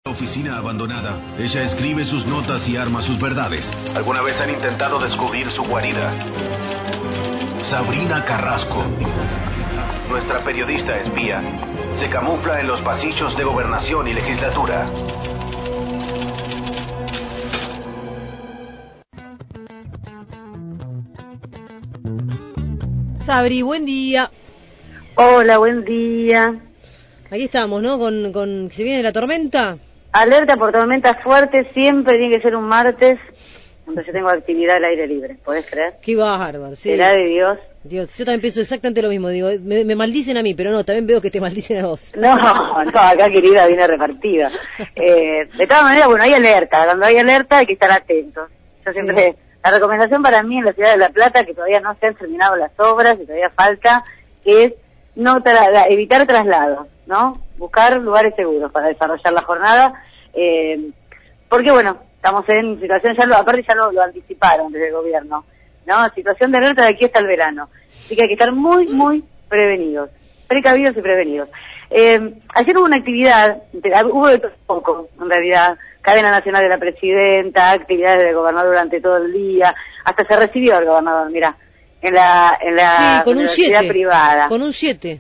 Oficina abandonada, ella escribe sus notas y arma sus verdades. ¿Alguna vez han intentado descubrir su guarida? Sabrina Carrasco, nuestra periodista espía, se camufla en los pasillos de gobernación y legislatura. Sabri, buen día. Hola, buen día. Aquí estamos, ¿no? Con ¿se viene la tormenta? Alerta por tormentas fuertes, siempre tiene que ser un martes, donde yo tengo actividad al aire libre, ¿podés creer? Qué bárbaro, sí. Será de Dios. Dios, yo también pienso exactamente lo mismo, digo, me maldicen a mí, pero no, también veo que te maldicen a vos. No, acá querida viene repartida. De todas maneras, bueno, hay alerta, cuando hay alerta hay que estar atentos. Yo siempre, la recomendación para mí en la ciudad de La Plata, que todavía no se han terminado las obras y todavía falta, es no evitar traslados, ¿no? Buscar lugares seguros para desarrollar la jornada, porque bueno, estamos en situación, aparte ya lo anticiparon desde el gobierno, ¿no? Situación de alerta de aquí hasta el verano. Así que hay que estar muy, muy prevenidos, precavidos y prevenidos. Ayer hubo una actividad, hubo de todo poco, en realidad, cadena nacional de la presidenta, actividades del gobernador durante todo el día, hasta se recibió al gobernador, mirá, en la con universidad privada. Con un 7.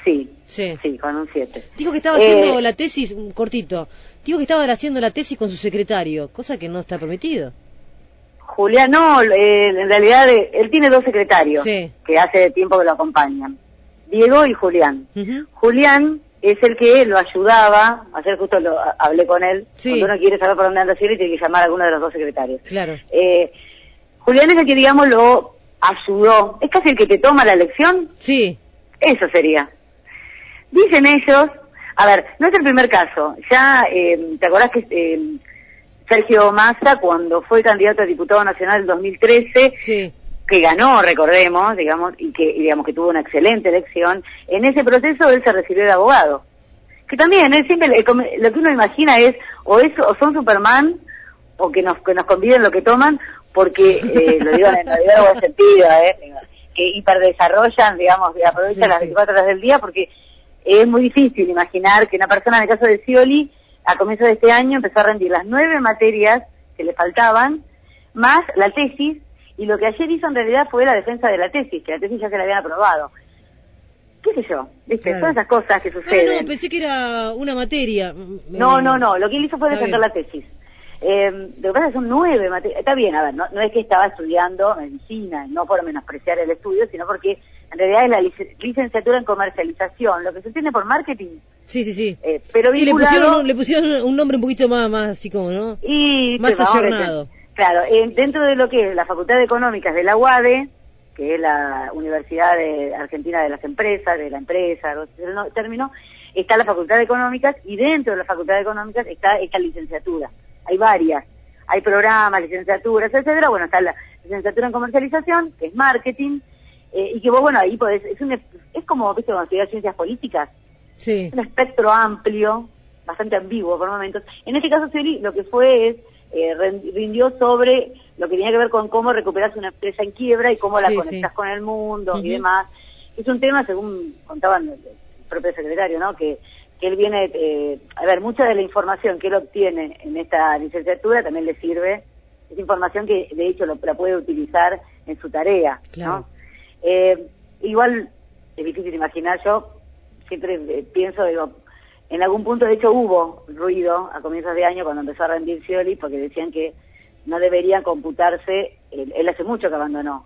Sí, con un 7. Dijo que estaba haciendo la tesis, cortito, dijo que estaba haciendo la tesis con su secretario, cosa que no está permitido. Julián, no, en realidad él tiene dos secretarios que hace tiempo que lo acompañan, Diego y Julián. Julián es el que lo ayudaba, ayer justo hablé con él, cuando uno quiere saber por dónde anda Cielo y tiene que llamar a alguno de los dos secretarios. Claro. Julián es el que, digamos, lo ayudó, es casi el que te toma la lección. Sí. Eso sería. Dicen ellos, a ver, no es el primer caso, ya, ¿te acordás que Sergio Massa, cuando fue candidato a diputado nacional en 2013, que ganó, recordemos, digamos, y que tuvo una excelente elección, en ese proceso él se recibió de abogado? Que también, siempre lo que uno imagina es, o son Superman, o que nos conviden lo que toman, porque, lo digo en el buen sentido, que hiperdesarrollan, digamos, y aprovechan las 24 horas del día, porque es muy difícil imaginar que una persona, en el caso de Scioli, a comienzos de este año empezó a rendir las 9 materias que le faltaban, más la tesis, y lo que ayer hizo en realidad fue la defensa de la tesis, que la tesis ya se la habían aprobado. ¿Qué sé yo? ¿Viste? Claro. Son esas cosas que suceden. No, pensé que era una materia. No, lo que él hizo fue defender la tesis. Lo que pasa es que son 9 materias. Está bien, a ver, no es que estaba estudiando medicina, no por menospreciar el estudio, sino porque en realidad es la licenciatura en comercialización, lo que se entiende por marketing. Sí. Pero vinculado... le pusieron un nombre un poquito más así como, ¿no? Y más ayornado. Claro, dentro de lo que es la Facultad de Económicas de la UADE, que es la Universidad Argentina de las Empresas, de la empresa, el término, está la Facultad de Económicas, y dentro de la Facultad de Económicas está esta licenciatura. Hay varias, hay programas, licenciaturas, etcétera. Bueno, está la licenciatura en comercialización, que es marketing, y que vos, bueno, ahí podés, es como, viste, cuando estudias ciencias políticas, un espectro amplio, bastante ambiguo por momentos. En este caso, Scioli lo que fue es, rindió sobre lo que tenía que ver con cómo recuperas una empresa en quiebra y cómo la conectás con el mundo y demás. Es un tema, según contaban el propio secretario, ¿no?, que él viene, a ver, mucha de la información que él obtiene en esta licenciatura también le sirve, es información que de hecho la puede utilizar en su tarea, ¿no? Igual es difícil imaginar, yo siempre pienso, digo, en algún punto de hecho hubo ruido a comienzos de año cuando empezó a rendir Scioli, porque decían que no deberían computarse, él hace mucho que abandonó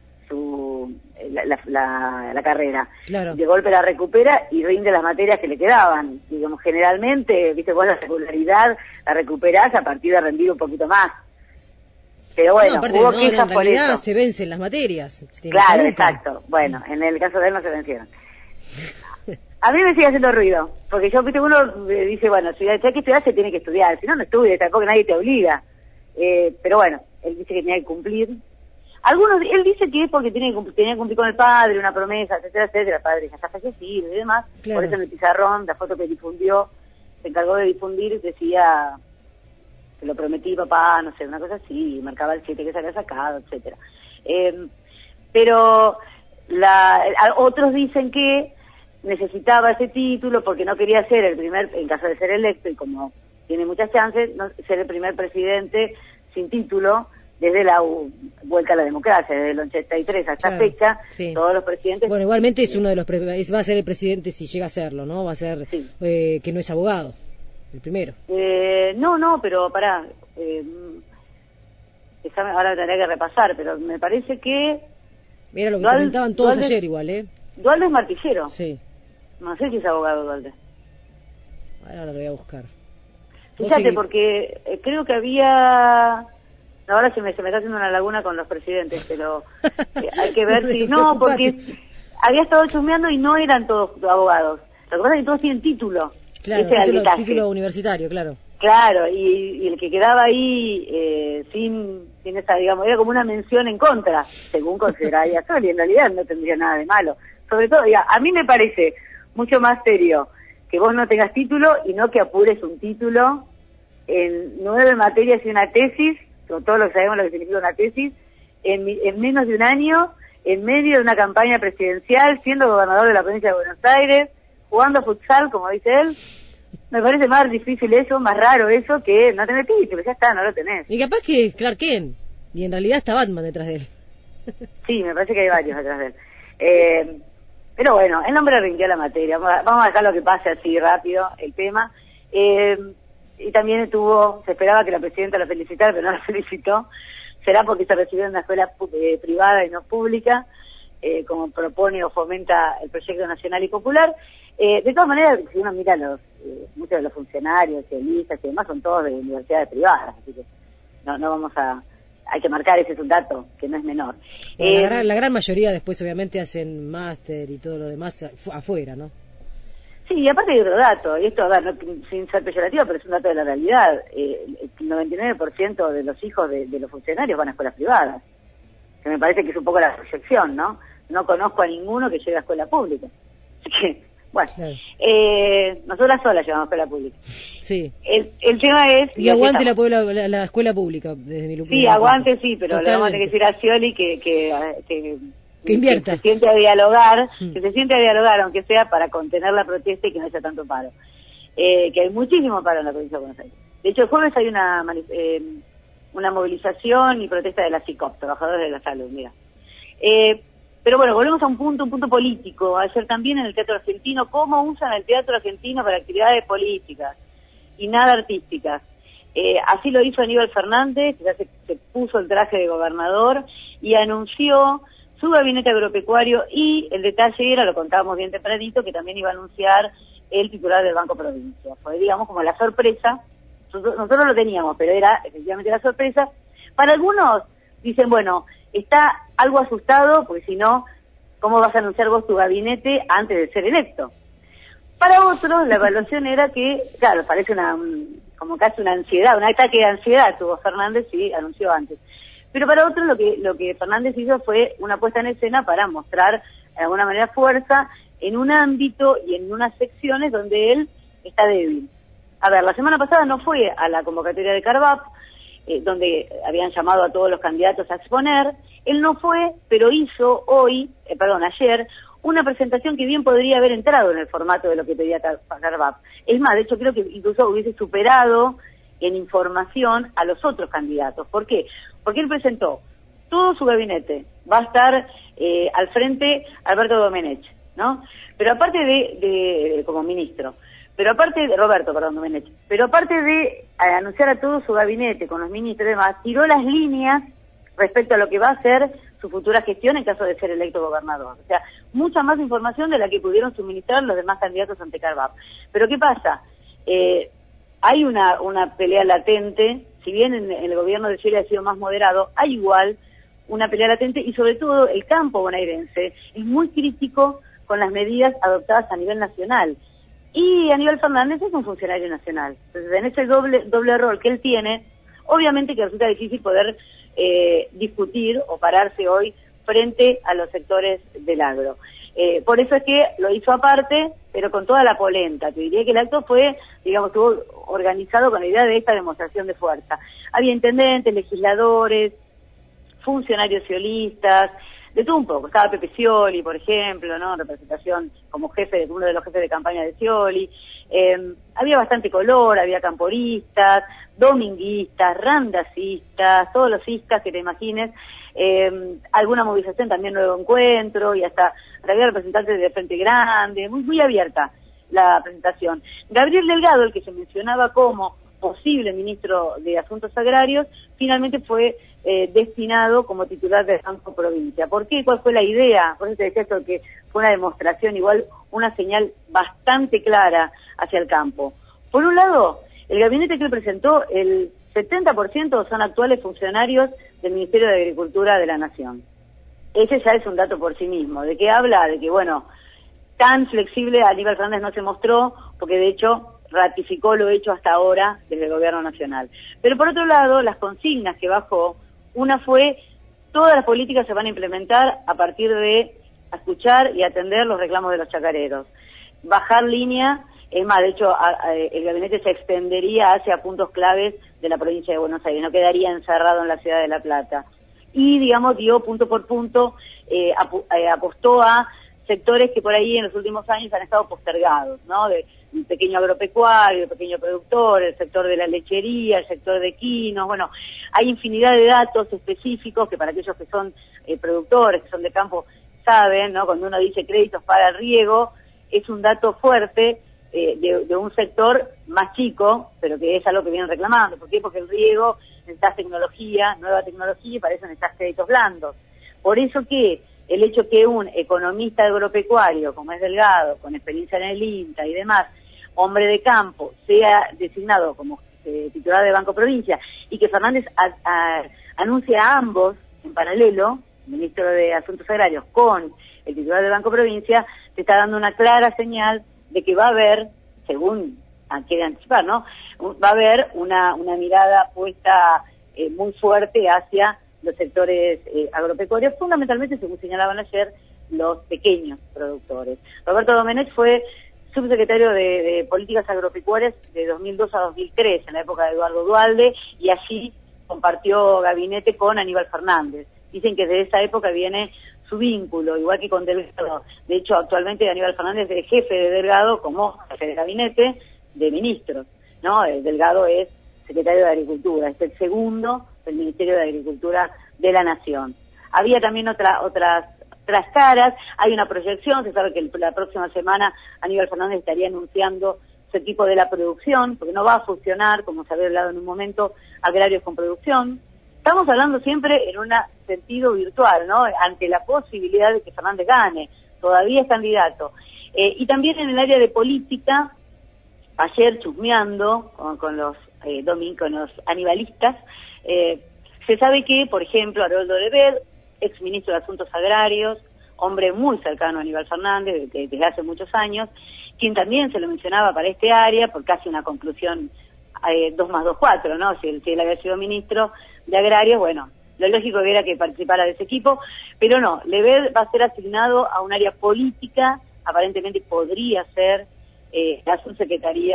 la carrera. Claro. De golpe la recupera y rinde las materias que le quedaban. Digamos, generalmente, viste, vos la regularidad la recuperás a partir de rendir un poquito más. Pero bueno, hubo quejas por eso. En realidad se vencen las materias. Claro, exacto. Bueno, en el caso de él no se vencieron. A mí me sigue haciendo ruido, porque yo, viste, uno dice, bueno, si hay que estudiar, se tiene que estudiar. Si no, no estudies, tampoco nadie te obliga. Pero bueno, él dice que tenía que cumplir. Él dice que es porque tenía que cumplir con el padre, una promesa, etcétera, etcétera. El padre ya está fallecido y demás. Claro. Por eso en el pizarrón, la foto que difundió, se encargó de difundir, decía, se lo prometí, papá, no sé, una cosa así, marcaba el 7 que se había sacado, etcétera. Pero otros dicen que necesitaba ese título porque no quería ser el primer, en caso de ser electo, y como tiene muchas chances de ser el primer presidente sin título desde la vuelta a la democracia, desde el 83 a esta fecha, sí. Todos los presidentes... Bueno, igualmente es uno de los... va a ser el presidente si llega a serlo, ¿no? Va a ser sí. Que no es abogado, el primero. No, pero pará... ahora tendré que repasar, pero me parece que... Mira lo que comentaban todos ayer igual, Dualde es martillero. Sí. No sé si es abogado Dualde. Ahora lo voy a buscar. Fíjate, porque creo que había... Ahora se me está haciendo una laguna con los presidentes, pero hay que ver si... No, porque había estado chusmeando y no eran todos abogados. Lo que pasa es que todos tienen título. Claro, título universitario, claro. Claro, y el que quedaba ahí sin esa, digamos, era como una mención en contra, según consideraría Scioli, en realidad no tendría nada de malo. Sobre todo, a mí me parece mucho más serio que vos no tengas título y no que apures un título en 9 materias y una tesis, con todos lo que sabemos lo que significa una tesis, en menos de un año, en medio de una campaña presidencial, siendo gobernador de la provincia de Buenos Aires, jugando futsal, como dice él. Me parece más difícil eso, más raro eso, que no tener título, ya está, no lo tenés. Y capaz que es Clark Kent, y en realidad está Batman detrás de él. Sí, me parece que hay varios detrás de él. Pero bueno, el hombre rindió la materia, vamos a dejar lo que pase así rápido, el tema. Y también se esperaba que la presidenta lo felicitara, pero no lo felicitó. Será porque se recibió en una escuela privada y no pública, como propone o fomenta el proyecto nacional y popular. De todas maneras, si uno mira muchos de los funcionarios, listas y demás, son todos de universidades privadas, así que no vamos hay que marcar, ese es un dato que no es menor. Bueno, la gran mayoría después obviamente hacen máster y todo lo demás afuera, ¿no? Sí, y aparte hay otro dato, y esto, sin ser peyorativo, pero es un dato de la realidad. El 99% de los hijos de los funcionarios van a escuelas privadas, que me parece que es un poco la proyección, ¿no? No conozco a ninguno que llegue a escuela pública. Así que, bueno, claro. Nosotras solas llevamos a escuela pública. Sí. El tema es... Y aguante la escuela pública, desde mi lugar. Sí, aguante, sí, pero le vamos a tener que decir a Scioli que invierta. Que se siente a dialogar, aunque sea para contener la protesta y que no haya tanto paro. Que hay muchísimo paro en la provincia de Buenos Aires. De hecho, el jueves hay una movilización y protesta de la CICOP, trabajadores de la salud, mira. Pero bueno, volvemos a un punto político. Ayer también en el Teatro Argentino, cómo usan el Teatro Argentino para actividades políticas y nada artísticas. Así lo hizo Aníbal Fernández, que ya se puso el traje de gobernador y anunció su gabinete agropecuario, y el detalle era, lo contábamos bien tempranito, que también iba a anunciar el titular del Banco Provincia. Fue, digamos, como la sorpresa. Nosotros lo teníamos, pero era efectivamente la sorpresa. Para algunos dicen, bueno, está algo asustado, porque si no, ¿cómo vas a anunciar vos tu gabinete antes de ser electo? Para otros, la evaluación era que, claro, parece como casi una ansiedad, un ataque de ansiedad tuvo Fernández y anunció antes. Pero para otros lo que Fernández hizo fue una puesta en escena para mostrar de alguna manera fuerza en un ámbito y en unas secciones donde él está débil. A ver, la semana pasada no fue a la convocatoria de Carvap, donde habían llamado a todos los candidatos a exponer. Él no fue, pero hizo ayer, una presentación que bien podría haber entrado en el formato de lo que pedía Carvap. Es más, de hecho creo que incluso hubiese superado en información a los otros candidatos. ¿Por qué? Porque él presentó todo su gabinete. Va a estar al frente Alberto Domenech, ¿no? Pero aparte de como ministro, Roberto Domenech, pero aparte de anunciar a todo su gabinete con los ministros y demás, tiró las líneas respecto a lo que va a ser su futura gestión en caso de ser electo gobernador. O sea, mucha más información de la que pudieron suministrar los demás candidatos ante Carvap. Pero ¿qué pasa? Hay una pelea latente, si bien en el gobierno de Scioli ha sido más moderado, hay igual una pelea latente, y sobre todo el campo bonaerense es muy crítico con las medidas adoptadas a nivel nacional. Y Aníbal Fernández es un funcionario nacional. Entonces, en ese doble rol que él tiene, obviamente que resulta difícil poder discutir o pararse hoy frente a los sectores del agro. Por eso es que lo hizo aparte, pero con toda la polenta. Te diría que el acto fue, digamos, estuvo organizado con la idea de esta demostración de fuerza. Había intendentes, legisladores, funcionarios sciolistas, de todo un poco. Estaba Pepe Scioli, por ejemplo, ¿no? En representación como uno de los jefes de campaña de Scioli. Había bastante color, había camporistas, dominguistas, randacistas, todos los istas que te imagines, alguna movilización también, Nuevo Encuentro, y hasta había representantes de Frente Grande, muy abierta la presentación. Gabriel Delgado, el que se mencionaba como posible ministro de Asuntos Agrarios, finalmente fue destinado como titular del Banco Provincia. ¿Por qué? ¿Cuál fue la idea? Por eso te decía esto, que fue una demostración, igual una señal bastante clara hacia el campo. Por un lado, el gabinete que él presentó, el 70% son actuales funcionarios del Ministerio de Agricultura de la Nación. Ese ya es un dato por sí mismo. ¿De qué habla? De que, bueno, tan flexible Aníbal Fernández no se mostró, porque de hecho ratificó lo hecho hasta ahora desde el Gobierno Nacional. Pero por otro lado, las consignas que bajó, una fue, todas las políticas se van a implementar a partir de escuchar y atender los reclamos de los chacareros. Bajar línea, es más, de hecho, el gabinete se extendería hacia puntos claves de la provincia de Buenos Aires, no quedaría encerrado en la ciudad de La Plata. Y, digamos, dio punto por punto, apostó a sectores que por ahí en los últimos años han estado postergados, ¿no? El pequeño agropecuario, el pequeño productor, el sector de la lechería, el sector de quinos, bueno, hay infinidad de datos específicos que para aquellos que son productores, que son de campo, saben, ¿no? Cuando uno dice créditos para el riego, es un dato fuerte de un sector más chico, pero que es algo que vienen reclamando. ¿Por qué? Porque el riego necesitas tecnología, nueva tecnología, y para eso necesitas créditos blandos. Por eso que el hecho que un economista agropecuario, como es Delgado, con experiencia en el INTA y demás, hombre de campo, sea designado como titular de Banco Provincia, y que Fernández anuncia a ambos en paralelo, ministro de Asuntos Agrarios con el titular de Banco Provincia, te está dando una clara señal de que va a haber, según quiere anticipar, ¿no? Va a haber una mirada puesta muy fuerte hacia los sectores agropecuarios, fundamentalmente, según señalaban ayer, los pequeños productores. Roberto Domenech fue subsecretario de Políticas Agropecuarias de 2002 a 2003, en la época de Eduardo Duhalde, y allí compartió gabinete con Aníbal Fernández. Dicen que desde esa época viene su vínculo, igual que con Delgado. De hecho, actualmente Aníbal Fernández es jefe de Delgado como jefe de gabinete de ministros, ¿no? Delgado es secretario de Agricultura, es el segundo del Ministerio de Agricultura de la Nación. Había también otras caras, hay una proyección, se sabe que la próxima semana Aníbal Fernández estaría anunciando su equipo de la producción, porque no va a fusionar, como se había hablado en un momento, agrarios con producción. Estamos hablando siempre en un sentido virtual, ¿no? Ante la posibilidad de que Fernández gane, todavía es candidato. Y también en el área de política, ayer chusmeando con los anibalistas, se sabe que, por ejemplo, Haroldo Levet, ex ministro de Asuntos Agrarios, hombre muy cercano a Aníbal Fernández desde hace muchos años, quien también se lo mencionaba para este área, por casi una conclusión 2 más 2, 4, ¿no? Si él había sido ministro de Agrarios, bueno, lo lógico era que participara de ese equipo, pero no, Levet va a ser asignado a un área política, aparentemente podría ser la subsecretaría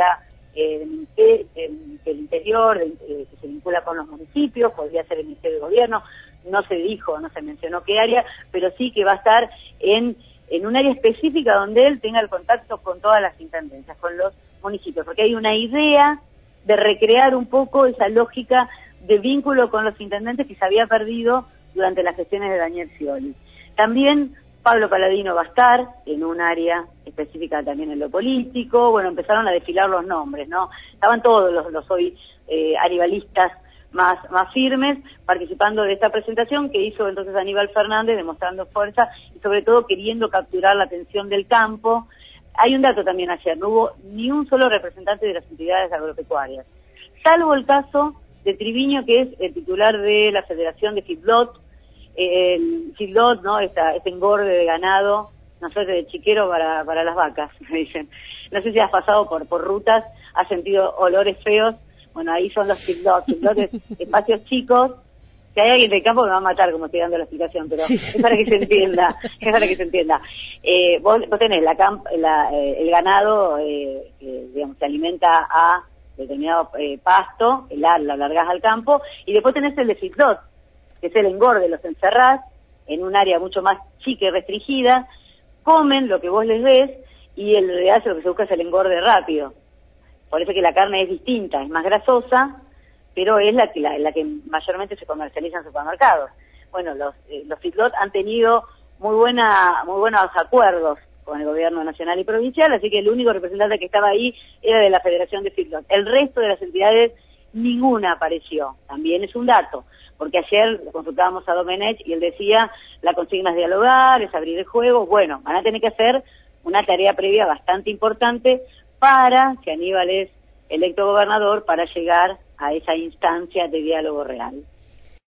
del Interior, que se vincula con los municipios, podría ser el Ministerio de Gobierno, no se dijo, no se mencionó qué área, pero sí que va a estar en un área específica donde él tenga el contacto con todas las intendencias, con los municipios, porque hay una idea de recrear un poco esa lógica de vínculo con los intendentes que se había perdido durante las gestiones de Daniel Scioli. También Pablo Paladino va a estar en un área específica también en lo político. Bueno, empezaron a desfilar los nombres, ¿no? Estaban todos los hoy anibalistas más firmes participando de esta presentación que hizo entonces Aníbal Fernández, demostrando fuerza y sobre todo queriendo capturar la atención del campo. Hay un dato también ayer, no hubo ni un solo representante de las entidades agropecuarias, salvo el caso de Triviño, que es el titular de la Federación de Feedlot. El feedlot, ¿no? Este engorde de ganado, no sé, de chiquero para las vacas, me dicen. No sé si has pasado por rutas, has sentido olores feos. Bueno, ahí son los feedlots. Feedlot es espacios chicos. Si hay alguien del campo me va a matar como estoy dando la explicación, pero sí. Es para que se entienda, es para que se entienda. Vos tenés el ganado, digamos, se alimenta a determinado pasto, lo largás al campo, y después tenés el de feedlot, que es el engorde, los encerrás en un área mucho más chica y restringida, comen lo que vos les des y el real lo que se busca es el engorde rápido. Por eso que la carne es distinta, es más grasosa, pero es la que mayormente se comercializa en supermercados. Bueno, los feedlot han tenido muy buenos acuerdos con el gobierno nacional y provincial, así que el único representante que estaba ahí era de la Federación de Feedlot. El resto de las entidades, ninguna apareció. También es un dato, porque ayer consultábamos a Domenech y él decía, la consigna es dialogar, es abrir el juego. Bueno, van a tener que hacer una tarea previa bastante importante para, si Aníbal es electo gobernador, para llegar a esa instancia de diálogo real.